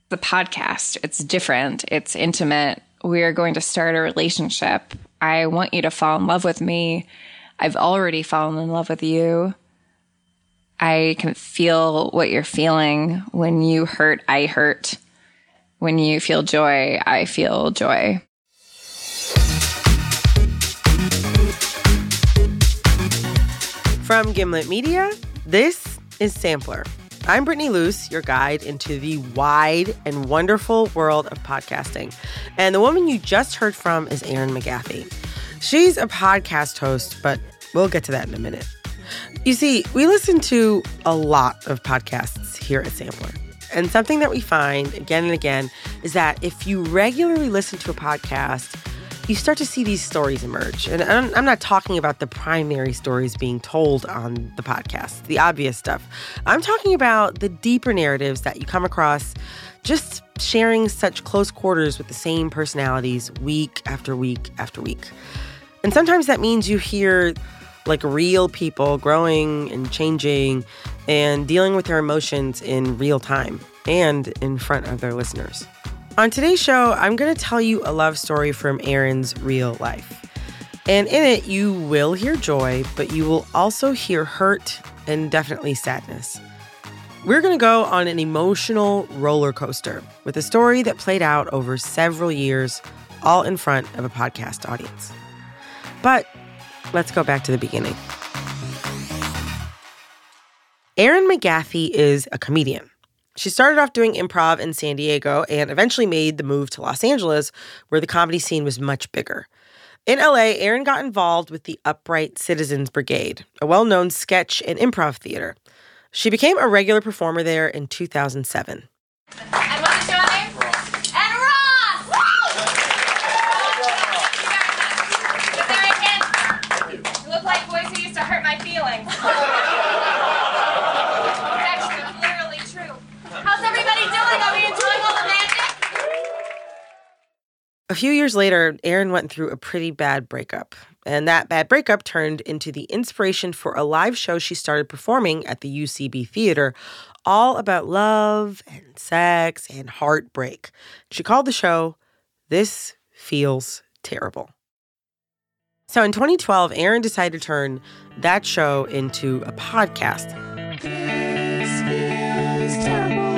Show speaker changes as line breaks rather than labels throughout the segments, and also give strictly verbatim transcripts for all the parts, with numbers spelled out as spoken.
The podcast, it's different. It's intimate. We are going to start a relationship. I want you to fall in love with me. I've already fallen in love with you. I can feel what you're feeling. When you hurt, I hurt. When you feel joy, I feel joy.
From Gimlet Media, this is Sampler. I'm Brittany Luce, your guide into the wide and wonderful world of podcasting. And the woman you just heard from is Erin McGathy. She's a podcast host, but we'll get to that in a minute. You see, we listen to a lot of podcasts here at Sampler. And something that we find again and again is that if you regularly listen to a podcast, you start to see these stories emerge. And I'm, I'm not talking about the primary stories being told on the podcast, the obvious stuff. I'm talking about the deeper narratives that you come across just sharing such close quarters with the same personalities week after week after week. And sometimes that means you hear like real people growing and changing and dealing with their emotions in real time and in front of their listeners. On today's show, I'm going to tell you a love story from Erin's real life. And in it, you will hear joy, but you will also hear hurt and definitely sadness. We're going to go on an emotional roller coaster with a story that played out over several years, all in front of a podcast audience. But let's go back to the beginning. Erin McGathy is a comedian. She started off doing improv in San Diego and eventually made the move to Los Angeles, where the comedy scene was much bigger. In L A, Erin got involved with the Upright Citizens Brigade, a well-known sketch and improv theater. She became a regular performer there in two thousand seven.
And what is your name? Ross. And Ross! Woo! Sit there again. You look like boys who used to hurt my feelings.
A few years later, Erin went through a pretty bad breakup. And that bad breakup turned into the inspiration for a live show she started performing at the U C B Theater, all about love and sex and heartbreak. She called the show This Feels Terrible. So in twenty twelve, Erin decided to turn that show into a podcast. This feels terrible.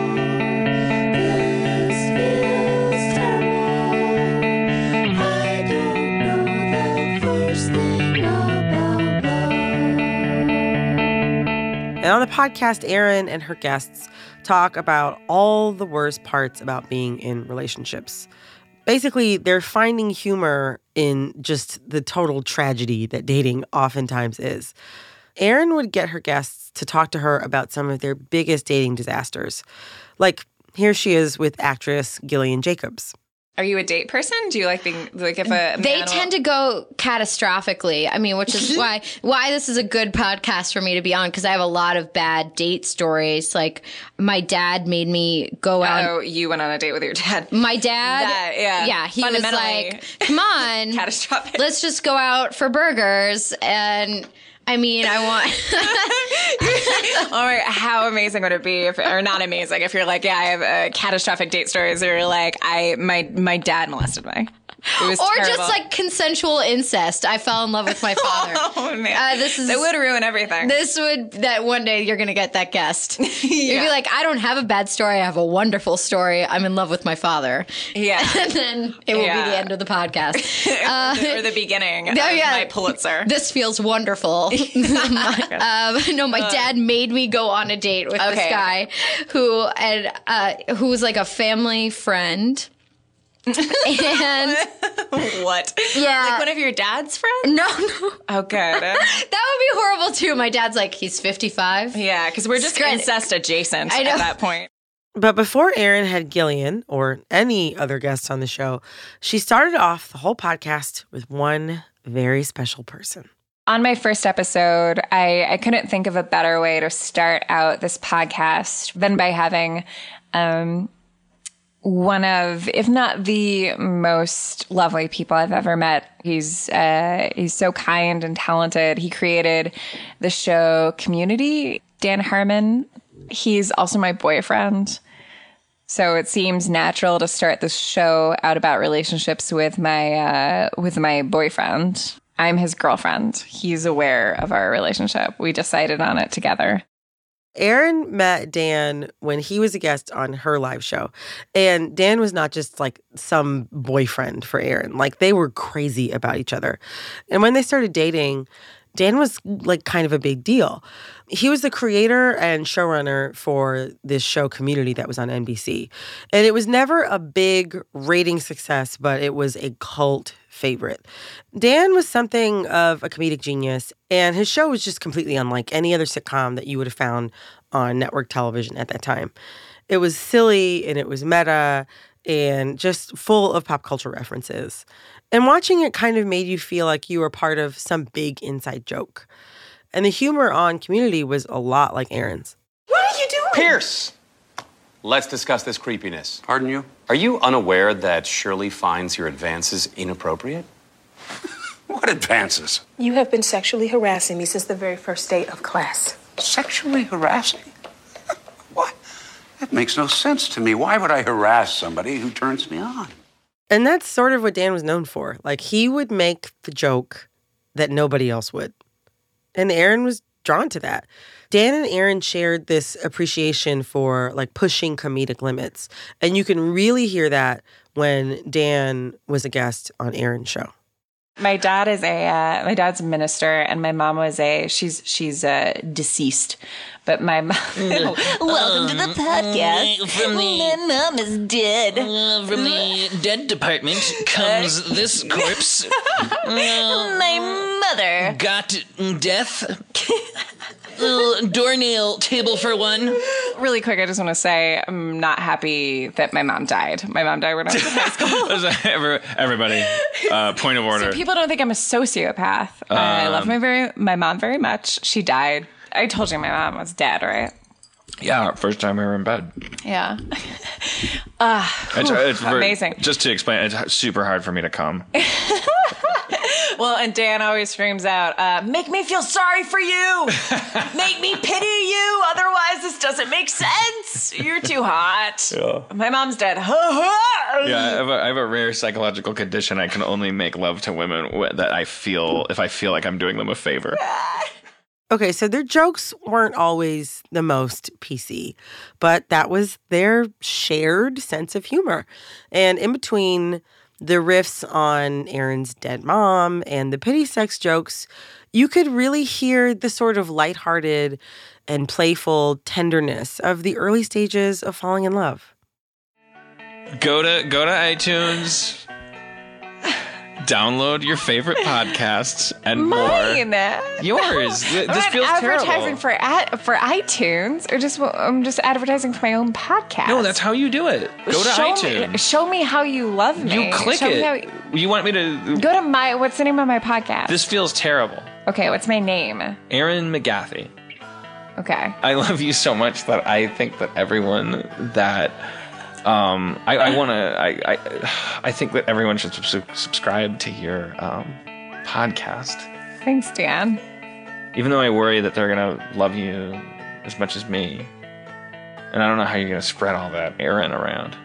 And on the podcast, Erin and her guests talk about all the worst parts about being in relationships. Basically, they're finding humor in just the total tragedy that dating oftentimes is. Erin would get her guests to talk to her about some of their biggest dating disasters. Like, here she is with actress Gillian Jacobs.
Are you a date person? Do you like being like if a
They
man
tend
will-
to go catastrophically. I mean, which is why why this is a good podcast for me to be on, because I have a lot of bad date stories. Like my dad made me go out.
Oh, you went on a date with your dad.
My dad,
That, yeah.
yeah, he was
Fundamentally
like, "Come on,
catastrophic.
let's just go out for burgers." And I mean, I want.
All right, how amazing would it be if, or not amazing, if you're like, yeah, I have uh, catastrophic date stories, or you're like, I my my dad molested me. It was
or
terrible.
just like consensual incest. I fell in love with my father.
Oh man,
Uh, this is
that would ruin everything.
This would that one day you're gonna get that guest.
Yeah.
You'd be like, I don't have a bad story. I have a wonderful story. I'm in love with my father.
Yeah,
And then it will
Yeah.
be the end of the podcast.
or the beginning of
oh, yeah.
my Pulitzer.
This feels wonderful. um, no, my dad made me go on a date with this
Okay.
guy who and uh, who was like a family friend. And
What?
yeah,
Like one of your dad's friends?
no, no,
Oh, good.
that would be horrible too. My dad's like, he's fifty-five.
Yeah, because we're just
Screw it.
incest adjacent
I know.
at that point.
But before Erin had Gillian or any other guests on the show, she started off the whole podcast with one very special person.
On my first episode, I, I couldn't think of a better way to start out this podcast than by having um, one of, if not the most lovely people I've ever met. He's uh, he's so kind and talented. He created the show Community, Dan Harmon. He's also my boyfriend. So it seems natural to start this show out about relationships with my uh, with my boyfriend. I'm his girlfriend. He's aware of our relationship. We decided on it together.
Erin met Dan when he was a guest on her live show. And Dan was not just like some boyfriend for Erin. Like they were crazy about each other. And when they started dating, Dan was like kind of a big deal. He was the creator and showrunner for this show Community that was on N B C. And it was never a big rating success, but it was a cult favorite. Dan was something of a comedic genius, and his show was just completely unlike any other sitcom that you would have found on network television at that time. It was silly, and it was meta, and just full of pop culture references. And watching it kind of made you feel like you were part of some big inside joke. And the humor on Community was a lot like Erin's.
What are you doing?
Pierce! Let's discuss this creepiness.
Pardon you?
Are you unaware that Shirley finds your advances inappropriate?
What advances?
You have been sexually harassing me since the very first day of class.
Sexually harassing? What? That makes no sense to me. Why would I harass somebody who turns me on?
And that's sort of what Dan was known for. Like, he would make the joke that nobody else would. And Erin was drawn to that. Dan and Erin shared this appreciation for, like, pushing comedic limits. And you can really hear that when Dan was a guest on Erin's show.
My dad is a uh, my dad's a minister, and my mom was a she's she's uh, deceased, but my mom. Welcome to the podcast.
From the,
my mom is dead.
Uh, from the dead department comes this corpse. Uh,
my mother
got death. Uh, doornail table for one.
Really quick, I just want to say I'm not happy that my mom died. My mom died when I was in high school.
Everybody, uh, point of order.
So people don't think I'm a sociopath. Um, I love my very my mom very much. She died. I told you my mom was dead, right?
Yeah, first time we were in bed.
Yeah. uh,
it's,
whew,
it's very,
amazing.
Just to explain, it's super hard for me to come.
Well, and Dan always screams out, uh, make me feel sorry for you. Make me pity you. Otherwise, this doesn't make sense. You're too hot. Yeah. My mom's dead.
Yeah, I have, a, I have a rare psychological condition. I can only make love to women that I feel, if I feel like I'm doing them a favor.
Okay, so their jokes weren't always the most P C, but that was their shared sense of humor. And in between the riffs on Erin's dead mom and the pity sex jokes, you could really hear the sort of lighthearted and playful tenderness of the early stages of falling in love.
Go to go to iTunes, download your favorite podcasts and
Mine.
more. Yours. This
I'm
feels
advertising
terrible.
for ad, for iTunes, or just I'm just advertising for my own podcast.
No, that's how you do it. Go to
show
iTunes.
Me, show me how you love me.
You click
show
it.
Me how you,
you want me to
go to my. What's the name of my podcast?
This feels terrible.
Okay, what's my name?
Erin McGathy.
Okay.
I love you so much that I think that everyone that um, I, I want to. I, I I think that everyone should sub- subscribe to your um, podcast.
Thanks, Dan.
Even though I worry that they're gonna love you as much as me, and I don't know how you're gonna spread all that Erin around.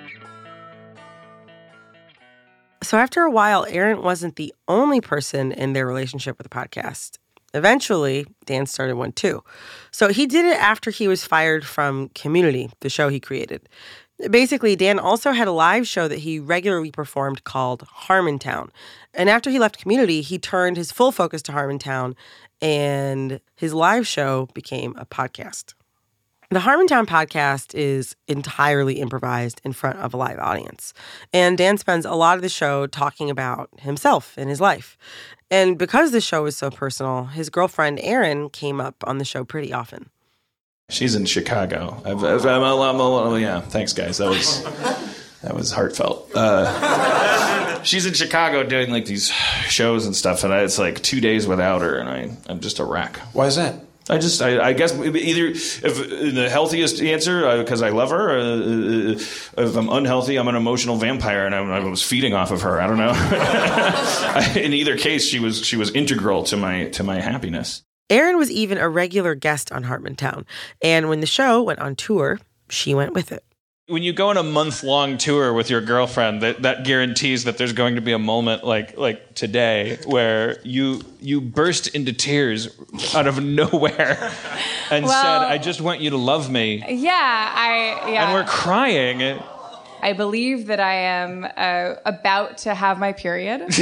So after a while, Erin wasn't the only person in their relationship with the podcast. Eventually, Dan started one too. So he did it after he was fired from Community, the show he created. Basically, Dan also had a live show that he regularly performed called Harmontown. And after he left Community, he turned his full focus to Harmontown, and his live show became a podcast. The Harmontown podcast is entirely improvised in front of a live audience. And Dan spends a lot of the show talking about himself and his life. And because the show is so personal, his girlfriend, Erin, came up on the show pretty often.
She's in Chicago. I've, I've, I'm a, I'm a, yeah, thanks, guys. That was that was heartfelt. Uh, she's in Chicago doing like these shows and stuff, and I, it's like two days without her, and I, I'm just a wreck.
Why is that?
I just, I, I guess either if the healthiest answer, because I love her, uh, if I'm unhealthy, I'm an emotional vampire, and I, I was feeding off of her. I don't know. In either case, she was she was integral to my to my happiness.
Erin was even a regular guest on Harmontown, and when the show went on tour, she went with it.
When you go on a month-long tour with your girlfriend, that, that guarantees that there's going to be a moment like like today where you you burst into tears out of nowhere and
Well-
said, "I just want you to love me,"
Yeah, I yeah.
and we're crying.
I believe that I am uh, about to have my period. and,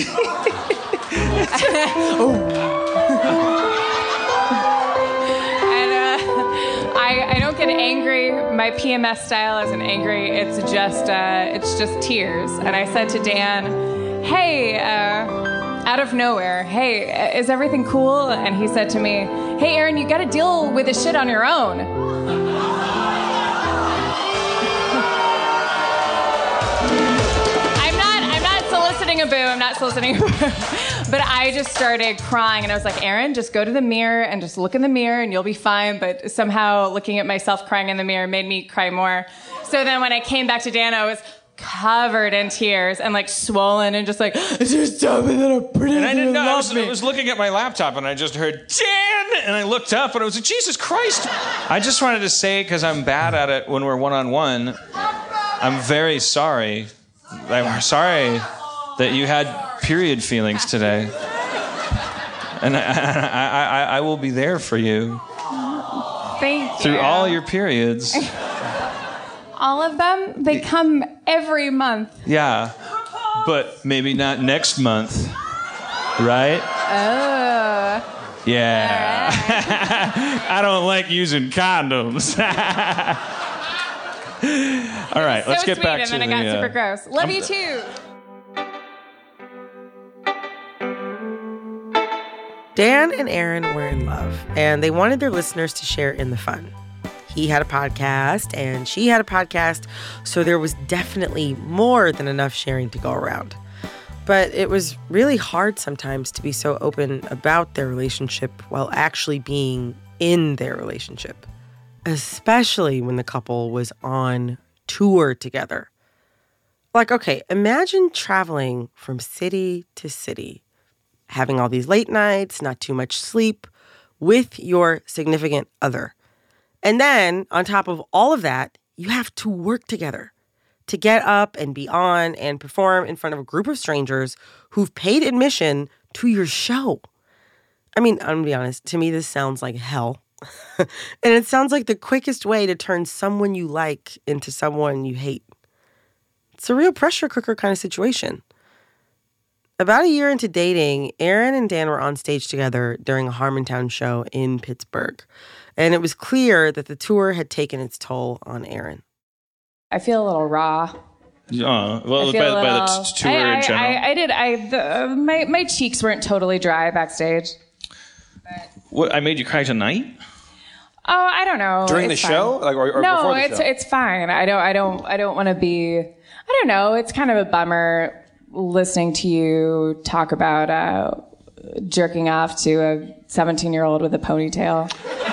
uh, I, I don't get angry. My P M S style isn't angry. It's just uh, it's just tears. And I said to Dan, "Hey, uh, out of nowhere, hey, is everything cool?" And he said to me, "Hey, Aaron, you got to deal with this shit on your own." A boo. I'm not soliciting a boo. But I just started crying, and I was like, Aaron, just go to the mirror and just look in the mirror and you'll be fine. But somehow looking at myself crying in the mirror made me cry more. So then when I came back to Dan, I was covered in tears and like swollen and just like, just tell me that I'm pretty.
And I didn't know. I was,
me.
I was looking at my laptop and I just heard Dan, and I looked up and I was like, Jesus Christ! I just wanted to say, because I'm bad at it when we're one on one, I'm very sorry. I'm sorry that you had period feelings today. And I, I, I, I will be there for you.
Thank you.
Through all your periods.
All of them? They come every month.
Yeah. But maybe not next month. Right?
Oh.
Yeah. Right. I don't like using condoms. All right,
so
let's get
sweet,
back
and
to
then
the...
I got
uh,
super gross. Love
I'm,
you too.
Dan and Aaron were in love, and they wanted their listeners to share in the fun. He had a podcast, and she had a podcast, so there was definitely more than enough sharing to go around. But it was really hard sometimes to be so open about their relationship while actually being in their relationship, especially when the couple was on tour together. Like, okay, imagine traveling from city to city, having all these late nights, not too much sleep, with your significant other. And then, on top of all of that, you have to work together to get up and be on and perform in front of a group of strangers who've paid admission to your show. I mean, I'm gonna be honest, to me this sounds like hell. And it sounds like the quickest way to turn someone you like into someone you hate. It's a real pressure cooker kind of situation. About a year into dating, Aaron and Dan were on stage together during a Harmontown show in Pittsburgh. And it was clear that the tour had taken its toll on Aaron.
I feel a little raw.
Uh, well, by,
little,
by the t- tour
I, I,
in general.
I, I did. I the, uh, my my cheeks weren't totally dry backstage.
What, I made you cry tonight?
Oh, I don't know.
During
It's
the
fine.
show? Like, or, or
no,
before the
it's
show?
it's fine. I don't I don't I don't want to be. I don't know. It's kind of a bummer listening to you talk about uh, jerking off to a seventeen-year-old with a ponytail.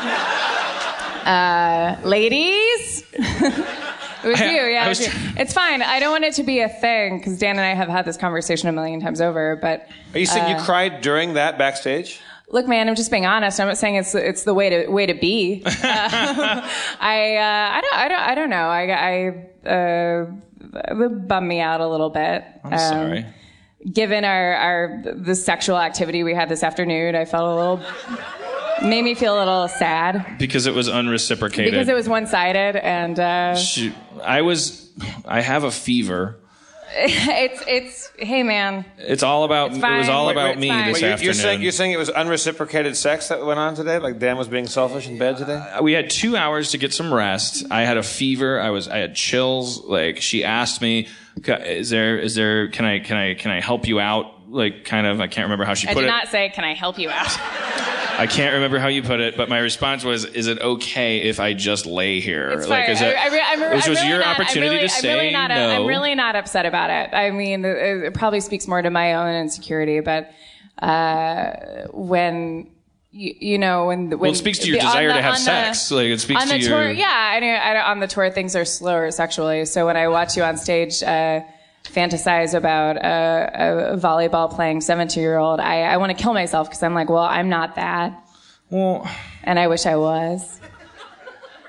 uh, ladies. It was
I-
you, yeah.
I
it
was
was you.
tr-
It's fine. I don't want it to be a thing because Dan and I have had this conversation a million times over. But
Are you saying
uh,
you cried during that backstage?
look, man, I'm just being honest. I'm not saying it's it's the way to way to be. Uh, I uh, I don't I don't I don't know. I I uh, it bummed me out a little bit.
I'm sorry.
Given our our the sexual activity we had this afternoon, I felt a little. Made me feel a little sad
Because it was unreciprocated.
because it was one sided, and uh,
Shoot. I was... I have a fever.
it's it's hey man.
It's all about...
It's
It was
fine.
all
Wait,
about
wait,
me
it's fine.
this
Wait, you're,
afternoon.
you're saying you're saying it was unreciprocated sex that went on today? Like Dan was being selfish in bed today?
We had two hours to get some rest. I had a fever. I was. I had chills. Like she asked me, "Is there? Is there? Can I? Can I? Can I help you out?" Like kind of. I can't remember how she
I
put
did
it.
not say, "Can I help you out?"
I can't remember how you put it, but my response was, "Is it okay if I just lay here?"
It's
like,
fine.
is it?
I, I, I'm,
this
I'm
was
really
your
not,
opportunity
I'm really,
to
I'm
say
really not,
no.
I'm really not upset about it. I mean, it, it probably speaks more to my own insecurity, but uh, when. You, you know, when, when
Well, it speaks to your
the-
desire
on the-
to have
on the-
sex. Like it speaks
on
to
the
your.
tour, yeah. I, know- I, know on the tour, things are slower sexually. So when I watch you on stage uh, fantasize about a, a volleyball playing seventeen-year-old, I, I want to kill myself because I'm like, well, I'm not that,
Well,
and I wish I was.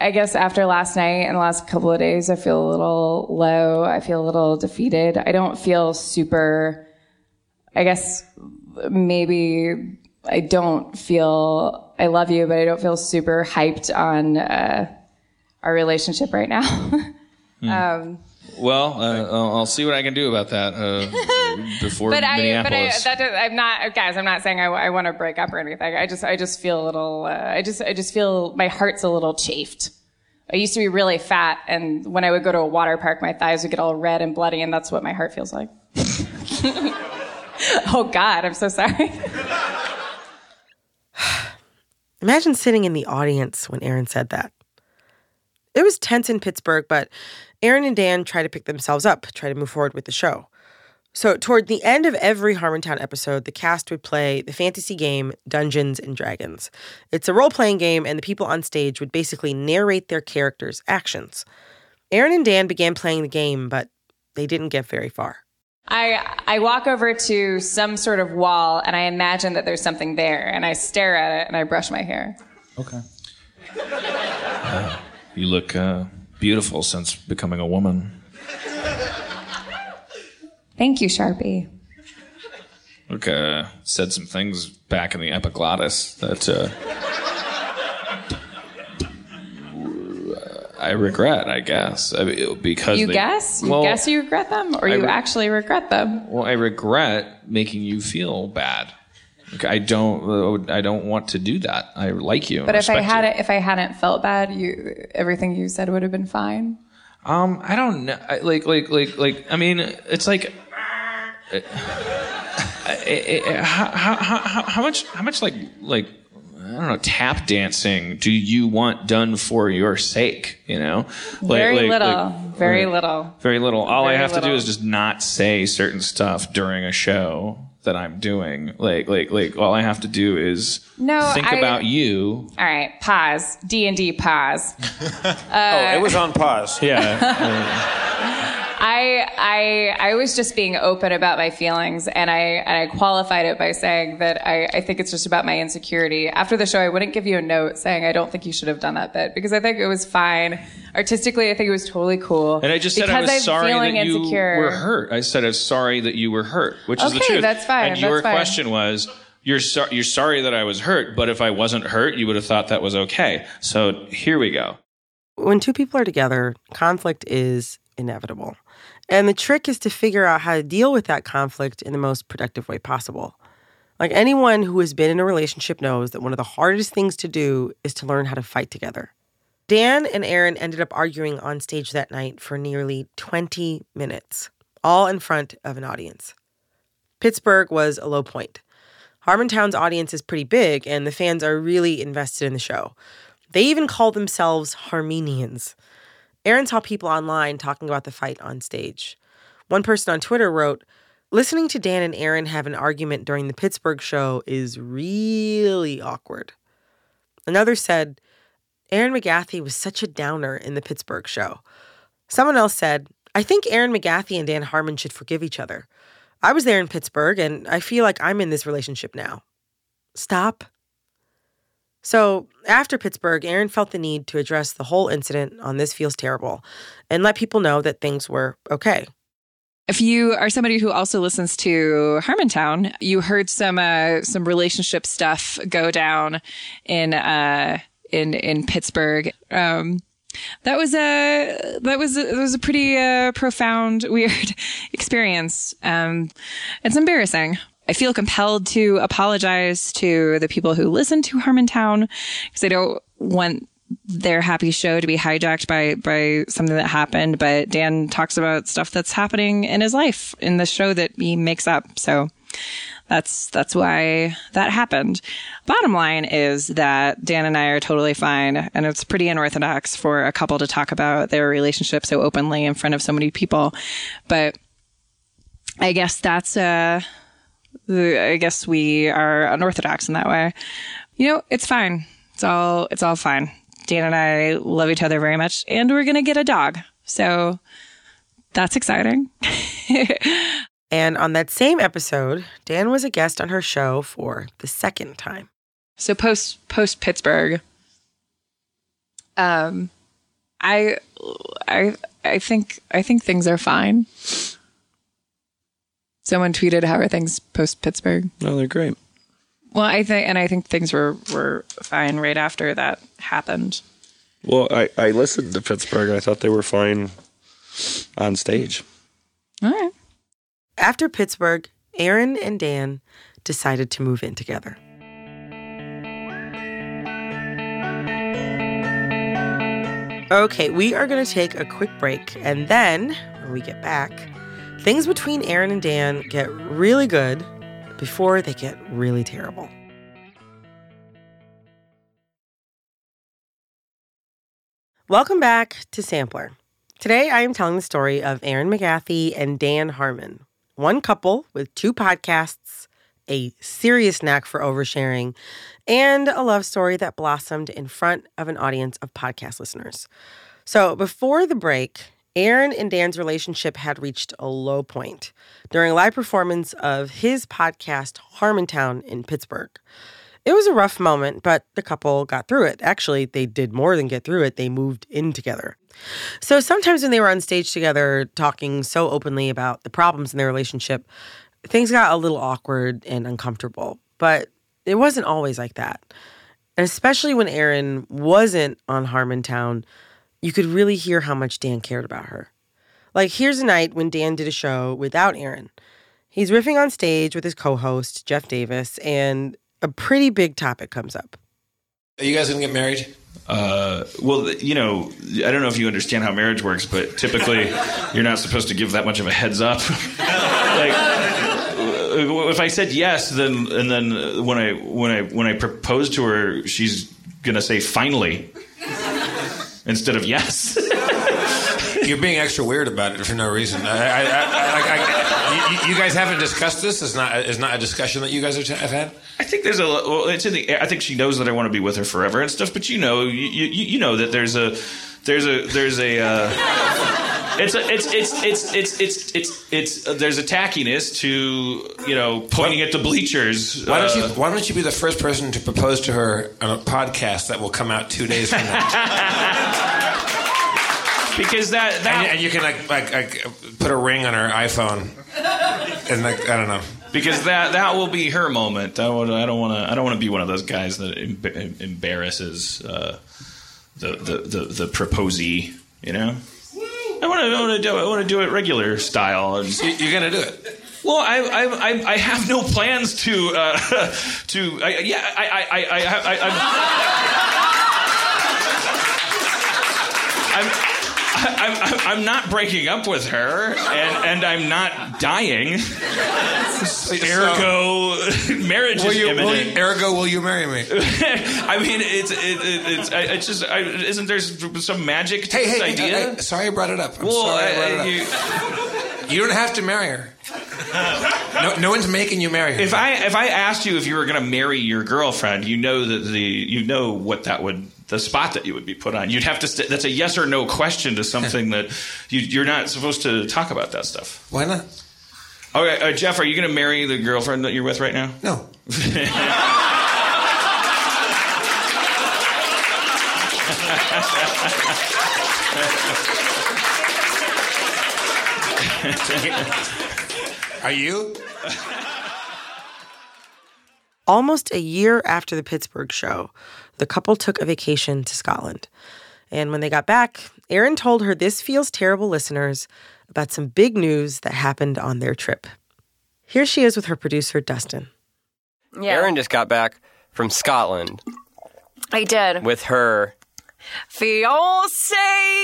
I guess after last night and the last couple of days, I feel a little low. I feel a little defeated. I don't feel super, I guess maybe I don't feel, I love you, but I don't feel super hyped on uh, our relationship right now.
Hmm.
um,
Well, uh, I'll I'll see what I can do about that uh, before
but I,
Minneapolis.
but I, that does, I'm not, guys. I'm not saying I, I want to break up or anything. I just, I just feel a little. Uh, I just, I just feel my heart's a little chafed. I used to be really fat, and when I would go to a water park, my thighs would get all red and bloody, and that's what my heart feels like. Oh God, I'm so sorry.
Imagine sitting in the audience when Erin said that. It was tense in Pittsburgh, but Erin and Dan try to pick themselves up, try to move forward with the show. So toward the end of every Harmontown episode, the cast would play the fantasy game Dungeons and Dragons. It's a role-playing game, and the people on stage would basically narrate their characters' actions. Erin and Dan began playing the game, but they didn't get very far.
I I walk over to some sort of wall, and I imagine that there's something there, and I stare at it, and I brush my hair.
Okay. Uh, you look uh, beautiful since becoming a woman.
Thank you, Sharpie.
Look, uh, said some things back in the epiglottis that uh, I regret, I guess. I mean, because
You
they,
guess? You
well,
guess you regret them? Or
I
you
re-
actually regret them?
Well, I regret making you feel bad. Like, I don't. I don't want to do that. I like you.
But
and
if I
respect
had
you.
it, if I hadn't felt bad, you everything you said would have been fine.
Um, I don't know. I- Like, like, like, like. I mean, it's like. Uh, it, it, how, how, how, how much? How much? Like, like. I don't know. Tap dancing. Do you want done for your sake? You know. Like,
Very
like,
little.
like,
very
like,
little.
Very little. All
Very
I have to do
little.
is just not say certain stuff during a show that I'm doing. Like, like, like. All I have to do is
No,
think
I-
about you.
All right, pause. D and D pause.
oh, it was on pause.
Yeah.
I I I was just being open about my feelings, and I and I qualified it by saying that I, I think it's just about my insecurity. After the show, I wouldn't give you a note saying I don't think you should have done that bit, because I think it was fine. Artistically, I think it was totally cool.
And I just said
because
I was
I'm
sorry
feeling
that you
insecure.
were hurt. I said I was sorry that you were hurt, which is the
Okay,
truth.
that's fine,
And your
that's fine.
question was, you're, so- you're sorry that I was hurt, but if I wasn't hurt, you would have thought that was okay. So here we go.
When two people are together, conflict is inevitable. And the trick is to figure out how to deal with that conflict in the most productive way possible. Like, anyone who has been in a relationship knows that one of the hardest things to do is to learn how to fight together. Dan and Erin ended up arguing on stage that night for nearly twenty minutes, all in front of an audience. Pittsburgh was a low point. Harmontown's audience is pretty big, and the fans are really invested in the show. They even call themselves Harmenians. Erin saw people online talking about the fight on stage. One person on Twitter wrote, "Listening to Dan and Erin have an argument during the Pittsburgh show is really awkward." Another said, "Erin McGathy was such a downer in the Pittsburgh show." Someone else said, "I think Erin McGathy and Dan Harmon should forgive each other. I was there in Pittsburgh, and I feel like I'm in this relationship now." Stop. So after Pittsburgh, Erin felt the need to address the whole incident on This Feels Terrible and let people know that things were okay.
If you are somebody who also listens to Harmontown, you heard some uh, some relationship stuff go down in uh, in in Pittsburgh. Um, that was a that was a, that was a pretty uh, profound, weird experience. Um, it's embarrassing. I feel compelled to apologize to the people who listen to Harmontown, because I don't want their happy show to be hijacked by by something that happened. But Dan talks about stuff that's happening in his life in the show that he makes up. So that's that's why that happened. Bottom line is that Dan and I are totally fine, and it's pretty unorthodox for a couple to talk about their relationship so openly in front of so many people. But I guess that's uh I guess we are unorthodox in that way. You know, it's fine. It's all it's all fine. Dan and I love each other very much, and we're going to get a dog. So that's exciting.
And on that same episode, Dan was a guest on her show for the second time.
So post post Pittsburgh, um, I, I, I think I think things are fine. Someone tweeted, "How are things post Pittsburgh?"
No, they're great.
Well, I think, and I think things were were fine right after that happened.
Well, I, I listened to Pittsburgh. I thought they were fine on stage.
All right.
After Pittsburgh, Aaron and Dan decided to move in together. Okay, we are going to take a quick break, and then when we get back, things between Aaron and Dan get really good before they get really terrible. Welcome back to Sampler. Today, I am telling the story of Erin McGathy and Dan Harmon, one couple with two podcasts, a serious knack for oversharing, and a love story that blossomed in front of an audience of podcast listeners. So before the break, Aaron and Dan's relationship had reached a low point during a live performance of his podcast, Harmontown, in Pittsburgh. It was a rough moment, but the couple got through it. Actually, they did more than get through it. They moved in together. So sometimes when they were on stage together talking so openly about the problems in their relationship, things got a little awkward and uncomfortable. But it wasn't always like that. And especially when Aaron wasn't on Harmontown, you could really hear how much Dan cared about her. Like, here's a night when Dan did a show without Aaron. He's riffing on stage with his co-host, Jeff Davis, and a pretty big topic comes up.
Are you guys going to get married?
Uh, well, you know, I don't know if you understand how marriage works, but typically you're not supposed to give that much of a heads up. Like, if I said yes, then and then when I when I when I propose to her, she's gonna say finally instead of yes.
You're being extra weird about it for no reason. I, I, I, I, I, you, you guys haven't discussed this. It's not. It's not a discussion that you guys have had.
I think there's a. Well, it's in the. I think she knows that I want to be with her forever and stuff. But you know, you you, you know that there's a, there's a there's a. Uh, it's a it's it's it's it's it's it's it's uh, there's a tackiness to, you know, pointing what? at the bleachers.
Why don't you Why don't you be the first person to propose to her on a podcast that will come out two days from now?
Because that, that
and, and you can like, like like put a ring on her iPhone, and like I don't know.
Because that that will be her moment. I, would, I don't want to. I don't want to be one of those guys that em- embarrasses uh, the, the the the proposee. You know, I want to. I want to do. I want to do it regular style.
You're gonna do it.
Well, I I I have no plans to uh, to. I, yeah, I I I I. I I'm. I'm I'm, I'm, I'm not breaking up with her, and, and I'm not dying. Ergo, marriage
will
is
you,
imminent.
Will you, ergo, will you marry me?
I mean, it's it, it, it's it's just I, isn't there some magic to
hey,
this
hey,
idea?
Hey, sorry I brought it up. I'm
well,
sorry
I,
I brought it up.
You,
you don't have to marry her. No, no one's making you marry her.
If I if I asked you if you were going to marry your girlfriend, you know that the you know what that would. The spot that you would be put on. You'd have to. St- that's a yes or no question to something that you, you're not supposed to talk about that stuff.
Why not?
Okay, uh, Jeff, are you going to marry the girlfriend that you're with right now?
No. Are you?
Almost a year after the Pittsburgh show, the couple took a vacation to Scotland. And when they got back, Aaron told her this feels terrible listeners about some big news that happened on their trip. Here she is with her producer, Dustin.
Yeah. Aaron just got back from Scotland.
I did.
With her
fiance.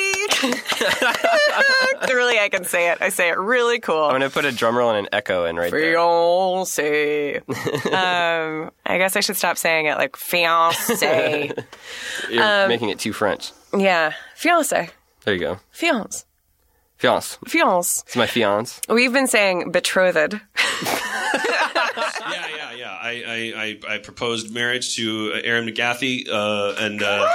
Really, I can say it. I say it really cool.
I'm going to put a drum roll and an echo in right
fiance. there. Fiance. um, I guess I should stop saying it like fiance.
You're
um,
making it too French.
Yeah. Fiance.
There you go.
Fiance.
Fiance.
Fiance.
It's my fiance.
We've been saying betrothed.
yeah, yeah, yeah. I, I, I, I proposed marriage to Erin McGathy, uh, and uh,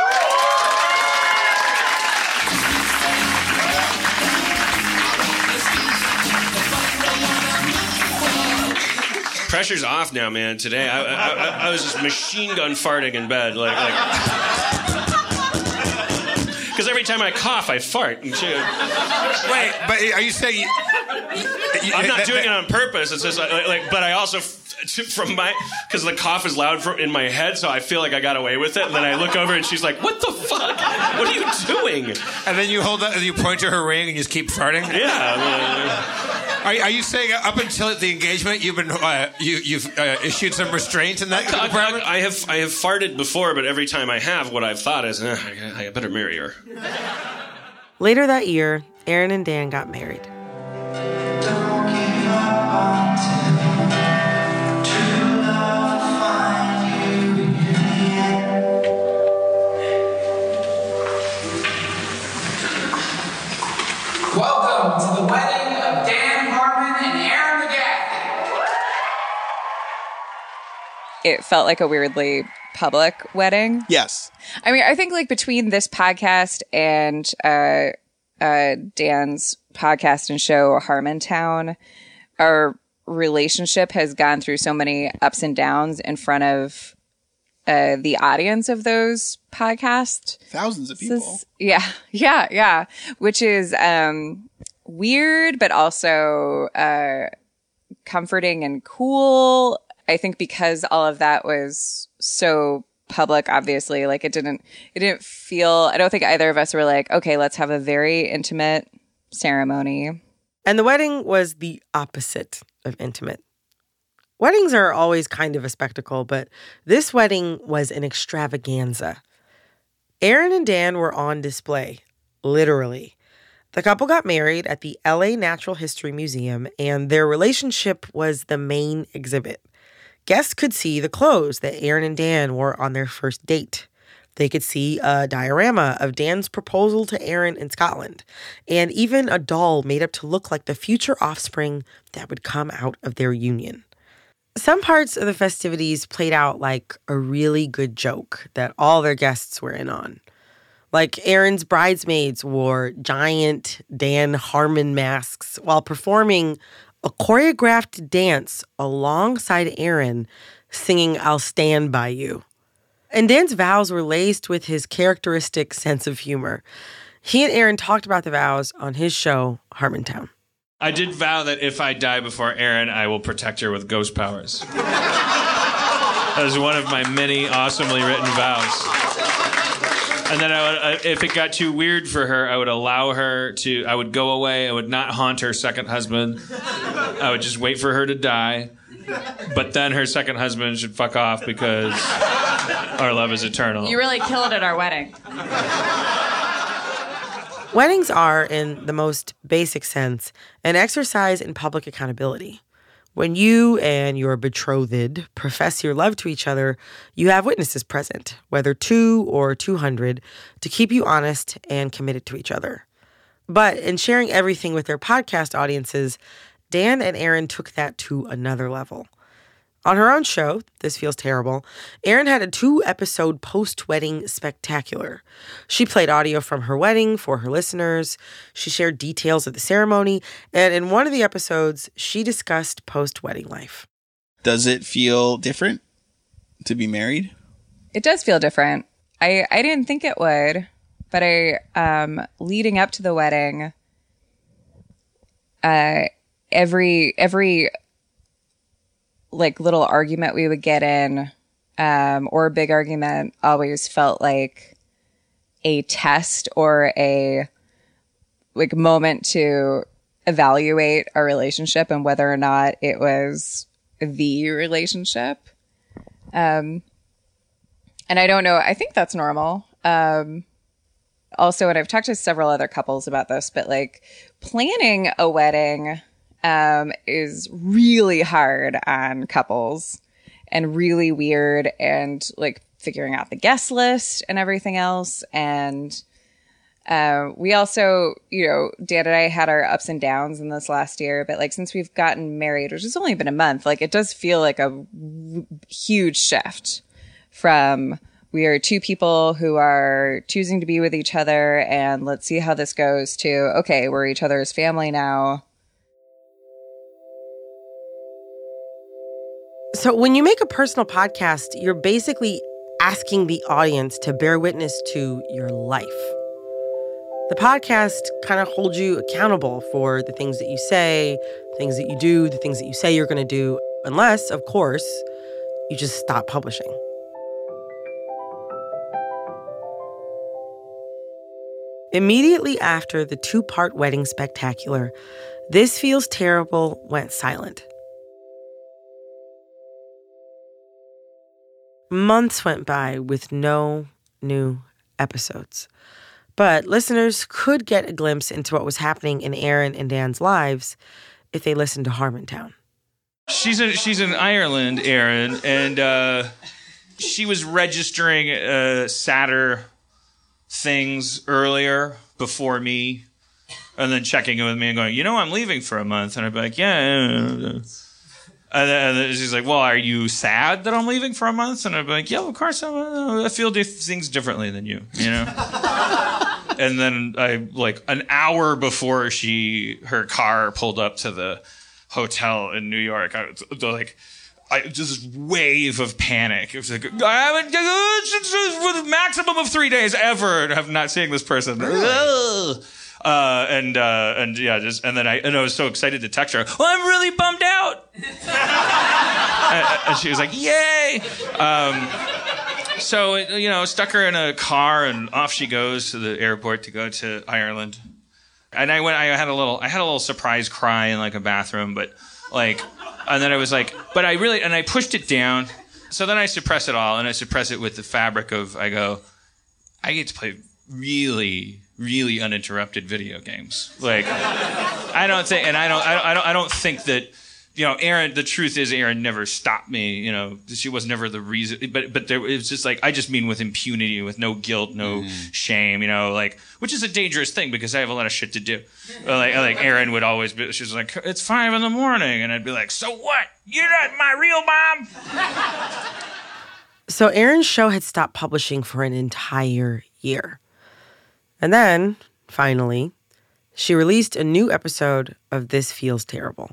pressure's off now, man. Today, I, I, I, I was just machine gun farting in bed, like, like.
Because every time I cough, I fart. And she,
Wait, but are you saying... You, you,
I'm not
that,
doing
that,
it on purpose. It's just like, like but I also... From my, because the cough is loud from, in my head, so I feel like I got away with it. And then I look over, and she's like, "What the fuck? What are you doing?"
And then you hold that, and you point to her ring, and you just keep farting.
Yeah.
Are, are you saying up until the engagement, you've been uh, you, you've uh, issued some restraints in that
I,
department?
I, I have I have farted before, but every time I have, what I've thought is, eh, I, I better marry her.
Later that year, Aaron and Dan got married.
Welcome to the wedding of Dan Harmon and Erin McGaffey.
It felt like a weirdly public wedding.
Yes.
I mean, I think like between this podcast and uh, uh, Dan's podcast and show, Harmontown, our relationship has gone through so many ups and downs in front of uh, the audience of those podcasts.
Thousands of people.
Yeah, yeah, yeah. Which is um, weird, but also uh, comforting and cool. I think because all of that was so public, obviously, like it didn't, it didn't feel, I don't think either of us were like, okay, let's have a very intimate ceremony.
And the wedding was the opposite of intimate. Weddings are always kind of a spectacle, but this wedding was an extravaganza. Aaron and Dan were on display, literally. The couple got married at the L A Natural History Museum, and their relationship was the main exhibit. Guests could see the clothes that Aaron and Dan wore on their first date. They could see a diorama of Dan's proposal to Aaron in Scotland, and even a doll made up to look like the future offspring that would come out of their union. Some parts of the festivities played out like a really good joke that all their guests were in on. Like Aaron's bridesmaids wore giant Dan Harmon masks while performing a choreographed dance alongside Aaron singing "I'll Stand By You." And Dan's vows were laced with his characteristic sense of humor. He and Aaron talked about the vows on his show, Harmontown.
I did vow that if I die before Erin, I will protect her with ghost powers. That was one of my many awesomely written vows. And then I would, uh, if it got too weird for her, I would allow her to, I would go away. I would not haunt her second husband. I would just wait for her to die. But then her second husband should fuck off because our love is eternal.
You really killed it at our wedding.
Weddings are, in the most basic sense, an exercise in public accountability. When you and your betrothed profess your love to each other, you have witnesses present, whether two or two hundred, to keep you honest and committed to each other. But in sharing everything with their podcast audiences, Dan and Aaron took that to another level. On her own show, This Feels Terrible, Aaron had a two-episode post-wedding spectacular. She played audio from her wedding for her listeners. She shared details of the ceremony. And in one of the episodes, she discussed post-wedding life.
Does it feel different to be married?
It does feel different. I, I didn't think it would, but I um, leading up to the wedding, uh, every every like little argument we would get in, um, or a big argument, always felt like a test or a like moment to evaluate our relationship and whether or not it was the relationship. Um, and I don't know. I think that's normal. Um, also, and I've talked to several other couples about this, but like planning a wedding um, is really hard on couples and really weird, and like figuring out the guest list and everything else. And uh, we also, you know, Dan and I had our ups and downs in this last year, but like since we've gotten married, which has only been a month, like it does feel like a w- huge shift from we are two people who are choosing to be with each other and let's see how this goes to, okay, we're each other's family now.
So when you make a personal podcast, you're basically asking the audience to bear witness to your life. The podcast kind of holds you accountable for the things that you say, things that you do, the things that you say you're going to do, unless, of course, you just stop publishing. Immediately after the two-part wedding spectacular, This Feels Terrible went silent. Months went by with no new episodes. But listeners could get a glimpse into what was happening in Aaron and Dan's lives if they listened to Harmontown.
She's in, she's in Ireland, Aaron, and uh, she was registering uh, sadder things earlier before me, and then checking in with me and going, you know, I'm leaving for a month. And I'd be like, yeah. And then, and then she's like, well, are you sad that I'm leaving for a month? And I'd be like, yeah, of course. I'm, uh, I feel dif- things differently than you, you know? And then I, like, an hour before she, her car pulled up to the hotel in New York, I was like, I, just this wave of panic. It was like, I haven't, for the maximum of three days ever, I'm not seeing this person. Really? Uh, and, uh, and yeah, just, and then I, and I was so excited to text her, well, I'm really bummed out. and, and she was like, yay. Um, so, you know, stuck her in a car and off she goes to the airport to go to Ireland. And I went, I had a little, I had a little surprise cry in like a bathroom, but like, and then I was like, but I really, and I pushed it down. So then I suppress it all, and I suppress it with the fabric of, I go, I get to play really, really uninterrupted video games. Like, I don't think, and I don't, I don't, I don't think that, you know, Aaron, the truth is Aaron never stopped me, you know, she was never the reason, but, but there, it was just like, I just mean with impunity, with no guilt, no mm. shame, you know, like, which is a dangerous thing because I have a lot of shit to do. Like, like Aaron would always be, she was like, it's five in the morning. And I'd be like, so what? You're not my real mom.
So Aaron's show had stopped publishing for an entire year. And then, finally, she released a new episode of This Feels Terrible.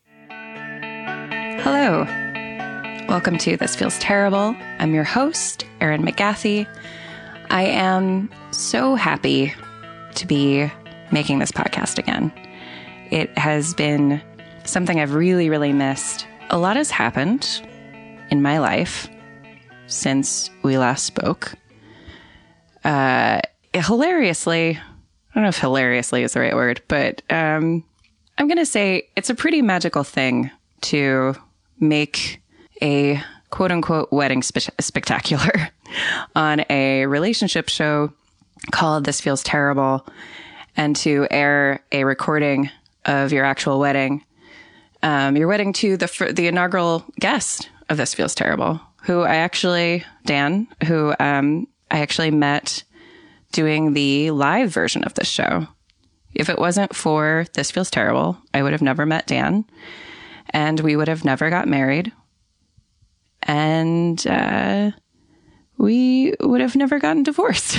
Hello. Welcome to This Feels Terrible. I'm your host, Erin McGathy. I am so happy to be making this podcast again. It has been something I've really, really missed. A lot has happened in my life since we last spoke. Uh, hilariously, I don't know if hilariously is the right word, but um, I'm going to say it's a pretty magical thing to make a quote-unquote wedding spe- spectacular on a relationship show called This Feels Terrible, and to air a recording of your actual wedding, um, your wedding to the the inaugural guest of This Feels Terrible, who I actually, Dan, who um, I actually met doing the live version of this show. If it wasn't for This Feels Terrible, I would have never met Dan. And we would have never got married. And uh, we would have never gotten divorced.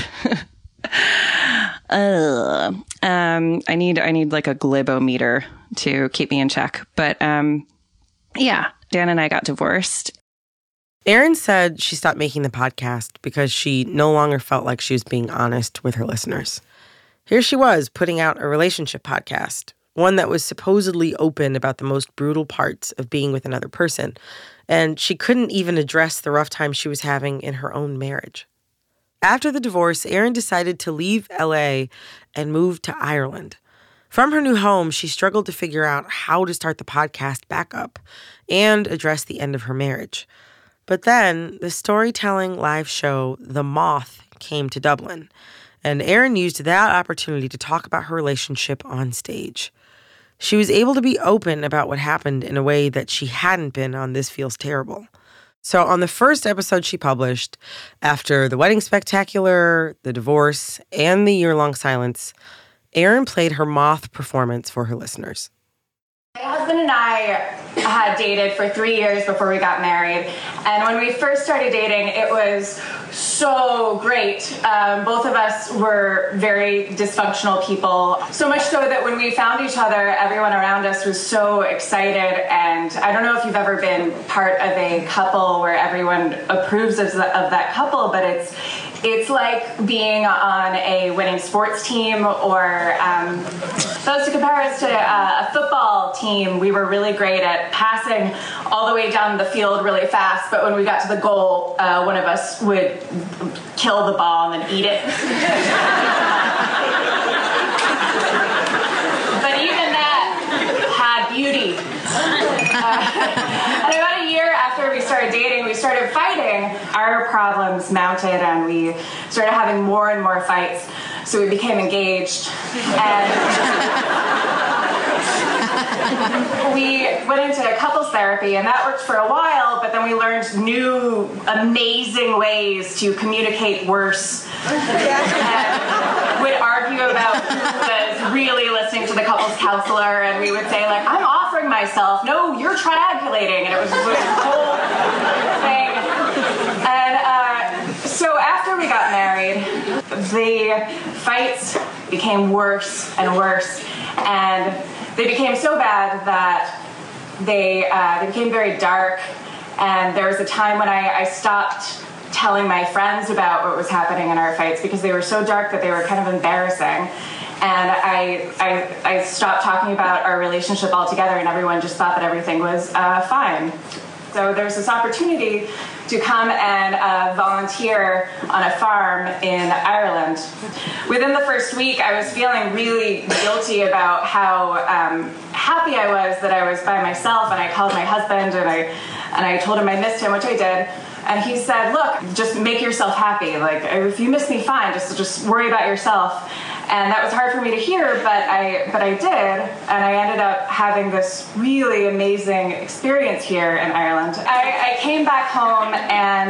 uh, um, I need I need like a glibometer to keep me in check. But um, yeah, Dan and I got divorced.
Erin said she stopped making the podcast because she no longer felt like she was being honest with her listeners. Here she was putting out a relationship podcast, one that was supposedly open about the most brutal parts of being with another person, and she couldn't even address the rough time she was having in her own marriage. After the divorce, Erin decided to leave L A and move to Ireland. From her new home, she struggled to figure out how to start the podcast back up and address the end of her marriage. But then the storytelling live show The Moth came to Dublin, and Erin used that opportunity to talk about her relationship on stage. She was able to be open about what happened in a way that she hadn't been on This Feels Terrible. So on the first episode she published, after the wedding spectacular, the divorce, and the year-long silence, Erin played her Moth performance for her listeners.
My husband and I had dated for three years before we got married. And when we first started dating, it was so great. Um, both of us were very dysfunctional people. So much so that when we found each other, everyone around us was so excited. And I don't know if you've ever been part of a couple where everyone approves of, the, of that couple, but it's It's like being on a winning sports team, or um, if I was to compare us to uh, a football team, we were really great at passing all the way down the field really fast, but when we got to the goal, uh, one of us would kill the ball and then eat it. But even that had beauty. Uh, and about a year after we started dating, we started fighting. Our problems mounted, and we started having more and more fights. So we became engaged, and we went into couples therapy, and that worked for a while. But then we learned new, amazing ways to communicate worse. And would argue about who was really listening to the couples counselor, and we would say, like, I'm offering myself. No, you're triangulating. And it was this whole thing. And uh, so after we got married, the fights became worse and worse. And they became so bad that they, uh, they became very dark. And there was a time when I, I stopped telling my friends about what was happening in our fights because they were so dark that they were kind of embarrassing. And I, I, I stopped talking about our relationship altogether, and everyone just thought that everything was uh, fine. So there's this opportunity to come and uh, volunteer on a farm in Ireland. Within the first week, I was feeling really guilty about how um, happy I was that I was by myself, and I called my husband and I and I told him I missed him, which I did. And he said, look, just make yourself happy. Like, if you miss me, fine, just just worry about yourself. And that was hard for me to hear, but I but I did, and I ended up having this really amazing experience here in Ireland. I, I came back home, and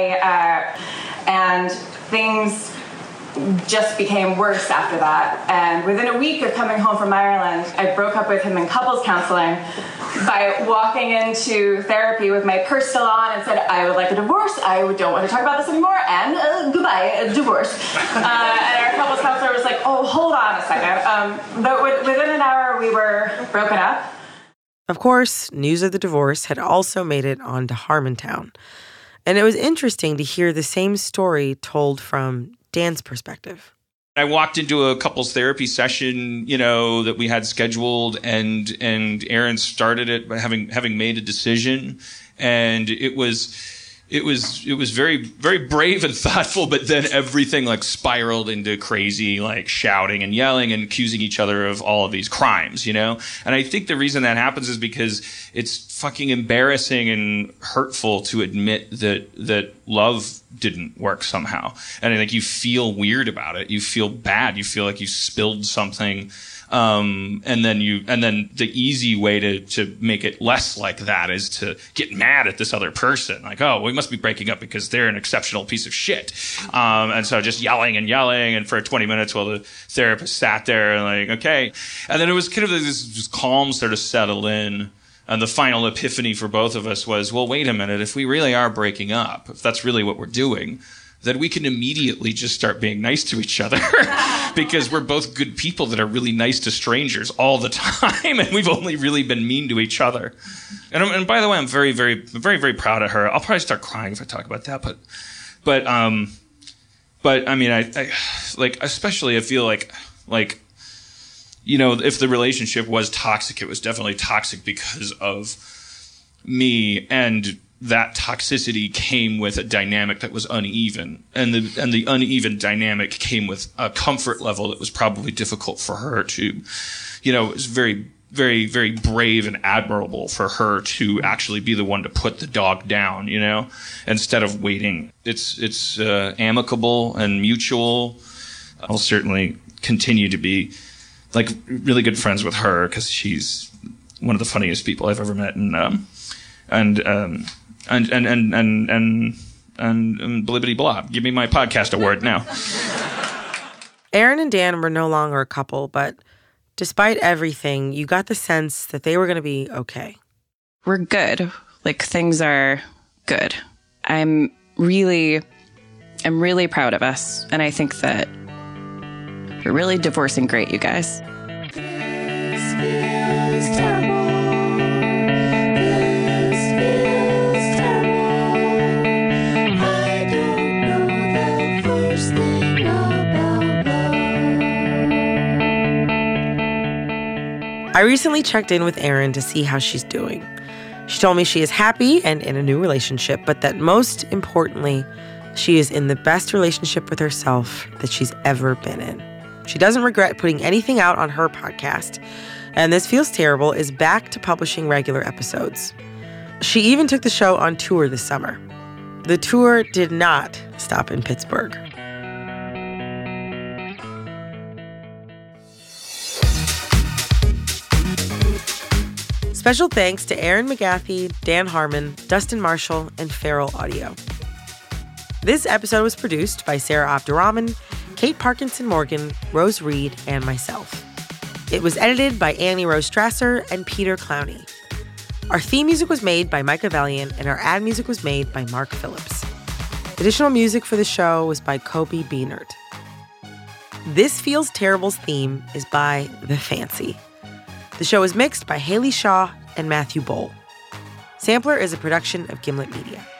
I uh, and things just became worse after that. And within a week of coming home from Ireland, I broke up with him in couples counseling by walking into therapy with my purse still on and said, I would like a divorce, I don't want to talk about this anymore, and uh, goodbye, uh, divorce. Uh, and our couples counselor was like, oh, hold on a second. Um, but w- within an hour, we were broken up.
Of course, news of the divorce had also made it onto Harmontown. And it was interesting to hear the same story told from Dan's perspective.
I walked into a couples therapy session, you know, that we had scheduled, and and Aaron started it by having having made a decision, and it was it was it was very very brave and thoughtful, but then everything like spiraled into crazy like shouting and yelling and accusing each other of all of these crimes, you know? And I think the reason that happens is because it's fucking embarrassing and hurtful to admit that that love didn't work somehow. And like you feel weird about it. You feel bad. You feel like you spilled something. Um, and then you, and then the easy way to, to make it less like that is to get mad at this other person. Like, oh, we must be breaking up because they're an exceptional piece of shit. Um, and so just yelling and yelling. And for twenty minutes while the therapist sat there and like, okay. And then it was kind of this, this calm sort of settled in. And the final epiphany for both of us was, well, wait a minute, if we really are breaking up, if that's really what we're doing, then we can immediately just start being nice to each other because we're both good people that are really nice to strangers all the time, and we've only really been mean to each other. And, and by the way, I'm very, very, very, very proud of her. I'll probably start crying if I talk about that, but, but, um, but I mean, I, I like, especially I feel like, like, you know, if the relationship was toxic, it was definitely toxic because of me, and that toxicity came with a dynamic that was uneven, and the and the uneven dynamic came with a comfort level that was probably difficult for her to, you know, it was very, very, very brave and admirable for her to actually be the one to put the dog down, you know, instead of waiting. It's it's uh, amicable and mutual. I'll certainly continue to be like really good friends with her because she's one of the funniest people I've ever met, and um, and um, and and and and and and, and blibbity blah. Give me my podcast award now.
Aaron and Dan were no longer a couple, but despite everything, you got the sense that they were going to be okay.
We're good. Like, things are good. I'm really, I'm really proud of us, and I think that we're really divorcing great, you guys.
This feels terrible. This feels terrible. I don't know the
I recently checked in with Erin to see how she's doing. She told me she is happy and in a new relationship, but that most importantly, she is in the best relationship with herself that she's ever been in. She doesn't regret putting anything out on her podcast, and This Feels Terrible is back to publishing regular episodes. She even took the show on tour this summer. The tour did not stop in Pittsburgh. Special thanks to Erin McGathy, Dan Harmon, Dustin Marshall, and Feral Audio. This episode was produced by Sarah Abdurrahman, Kate Parkinson Morgan, Rose Reed, and myself. It was edited by Annie Rose Strasser and Peter Clowney. Our theme music was made by Micah Valiant, and our ad music was made by Mark Phillips. Additional music for the show was by Kobe Beanert. This Feels Terrible's theme is by The Fancy. The show is mixed by Haley Shaw and Matthew Bowl. Sampler is a production of Gimlet Media.